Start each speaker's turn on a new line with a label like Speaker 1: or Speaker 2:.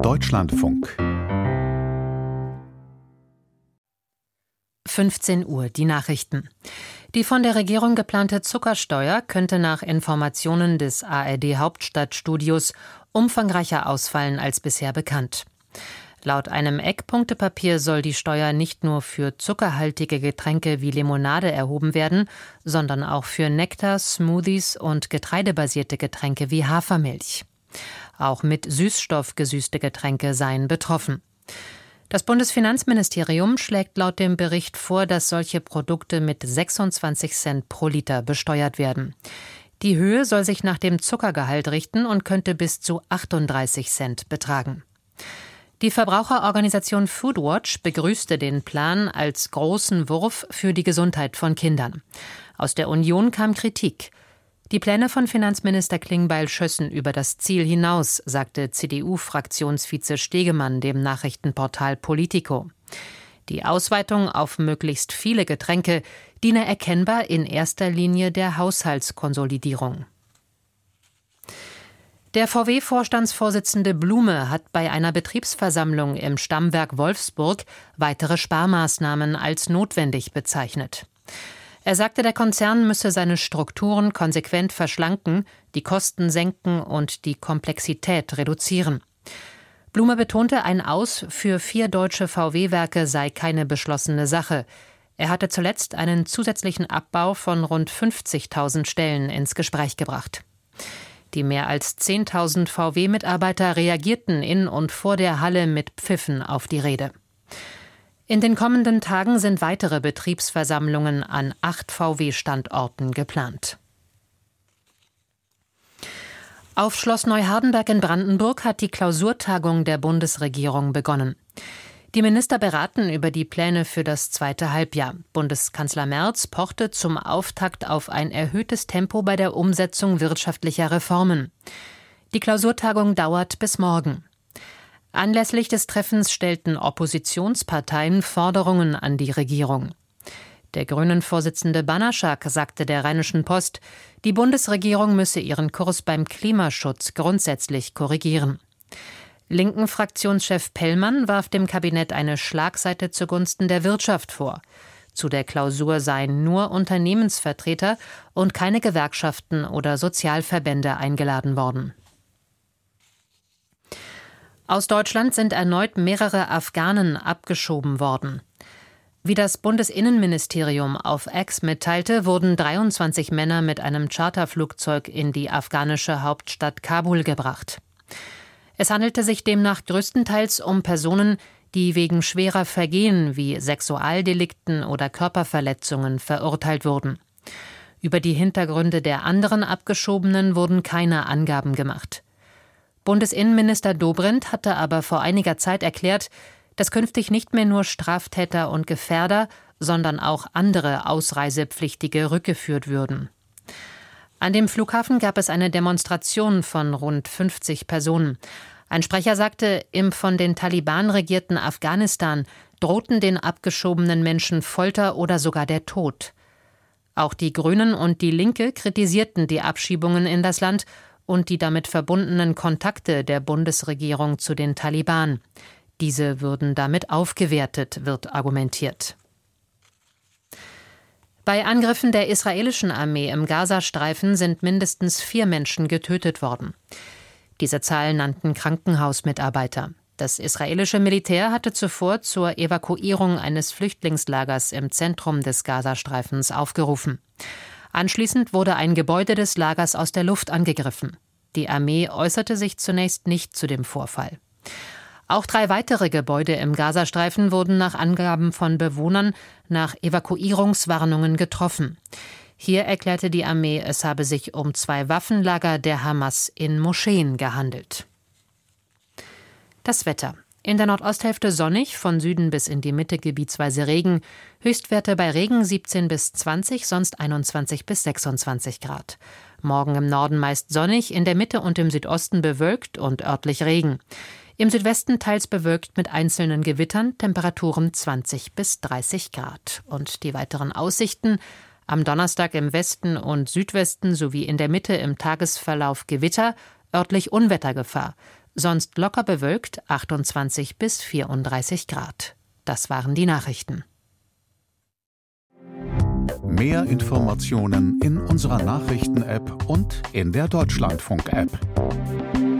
Speaker 1: Deutschlandfunk
Speaker 2: 15 Uhr, die Nachrichten. Die von der Regierung geplante Zuckersteuer könnte nach Informationen des ARD-Hauptstadtstudios umfangreicher ausfallen als bisher bekannt. Laut einem Eckpunktepapier soll die Steuer nicht nur für zuckerhaltige Getränke wie Limonade erhoben werden, sondern auch für Nektar, Smoothies und getreidebasierte Getränke wie Hafermilch. Auch mit Süßstoff gesüßte Getränke seien betroffen. Das Bundesfinanzministerium schlägt laut dem Bericht vor, dass solche Produkte mit 26 Cent pro Liter besteuert werden. Die Höhe soll sich nach dem Zuckergehalt richten und könnte bis zu 38 Cent betragen. Die Verbraucherorganisation Foodwatch begrüßte den Plan als großen Wurf für die Gesundheit von Kindern. Aus der Union kam Kritik. Die Pläne von Finanzminister Klingbeil schössen über das Ziel hinaus, sagte CDU-Fraktionsvize Stegemann dem Nachrichtenportal Politico. Die Ausweitung auf möglichst viele Getränke diene erkennbar in erster Linie der Haushaltskonsolidierung. Der VW-Vorstandsvorsitzende Blume hat bei einer Betriebsversammlung im Stammwerk Wolfsburg weitere Sparmaßnahmen als notwendig bezeichnet. Er sagte, der Konzern müsse seine Strukturen konsequent verschlanken, die Kosten senken und die Komplexität reduzieren. Blume betonte, ein Aus für 4 deutsche VW-Werke sei keine beschlossene Sache. Er hatte zuletzt einen zusätzlichen Abbau von rund 50.000 Stellen ins Gespräch gebracht. Die mehr als 10.000 VW-Mitarbeiter reagierten in und vor der Halle mit Pfiffen auf die Rede. In den kommenden Tagen sind weitere Betriebsversammlungen an 8 VW-Standorten geplant. Auf Schloss Neuhardenberg in Brandenburg hat die Klausurtagung der Bundesregierung begonnen. Die Minister beraten über die Pläne für das zweite Halbjahr. Bundeskanzler Merz pochte zum Auftakt auf ein erhöhtes Tempo bei der Umsetzung wirtschaftlicher Reformen. Die Klausurtagung dauert bis morgen. Anlässlich des Treffens stellten Oppositionsparteien Forderungen an die Regierung. Der Grünen-Vorsitzende Banaschak sagte der Rheinischen Post, die Bundesregierung müsse ihren Kurs beim Klimaschutz grundsätzlich korrigieren. Linken Fraktionschef Pellmann warf dem Kabinett eine Schlagseite zugunsten der Wirtschaft vor. Zu der Klausur seien nur Unternehmensvertreter und keine Gewerkschaften oder Sozialverbände eingeladen worden. Aus Deutschland sind erneut mehrere Afghanen abgeschoben worden. Wie das Bundesinnenministerium auf X mitteilte, wurden 23 Männer mit einem Charterflugzeug in die afghanische Hauptstadt Kabul gebracht. Es handelte sich demnach größtenteils um Personen, die wegen schwerer Vergehen wie Sexualdelikten oder Körperverletzungen verurteilt wurden. Über die Hintergründe der anderen Abgeschobenen wurden keine Angaben gemacht. Bundesinnenminister Dobrindt hatte aber vor einiger Zeit erklärt, dass künftig nicht mehr nur Straftäter und Gefährder, sondern auch andere Ausreisepflichtige rückgeführt würden. An dem Flughafen gab es eine Demonstration von rund 50 Personen. Ein Sprecher sagte, im von den Taliban regierten Afghanistan drohten den abgeschobenen Menschen Folter oder sogar der Tod. Auch die Grünen und die Linke kritisierten die Abschiebungen in das Land und die damit verbundenen Kontakte der Bundesregierung zu den Taliban. Diese würden damit aufgewertet, wird argumentiert. Bei Angriffen der israelischen Armee im Gazastreifen sind mindestens 4 Menschen getötet worden. Diese Zahl nannten Krankenhausmitarbeiter. Das israelische Militär hatte zuvor zur Evakuierung eines Flüchtlingslagers im Zentrum des Gazastreifens aufgerufen. Anschließend wurde ein Gebäude des Lagers aus der Luft angegriffen. Die Armee äußerte sich zunächst nicht zu dem Vorfall. Auch 3 weitere Gebäude im Gazastreifen wurden nach Angaben von Bewohnern nach Evakuierungswarnungen getroffen. Hier erklärte die Armee, es habe sich um 2 Waffenlager der Hamas in Moscheen gehandelt. Das Wetter. In der Nordosthälfte sonnig, von Süden bis in die Mitte gebietsweise Regen. Höchstwerte bei Regen 17 bis 20, sonst 21 bis 26 Grad. Morgen im Norden meist sonnig, in der Mitte und im Südosten bewölkt und örtlich Regen. Im Südwesten teils bewölkt mit einzelnen Gewittern, Temperaturen 20 bis 30 Grad. Und die weiteren Aussichten: am Donnerstag im Westen und Südwesten sowie in der Mitte im Tagesverlauf Gewitter, örtlich Unwettergefahr. sonst locker bewölkt 28 bis 34 Grad. Das waren die Nachrichten.
Speaker 1: Mehr Informationen in unserer Nachrichten-App und in der Deutschlandfunk-App.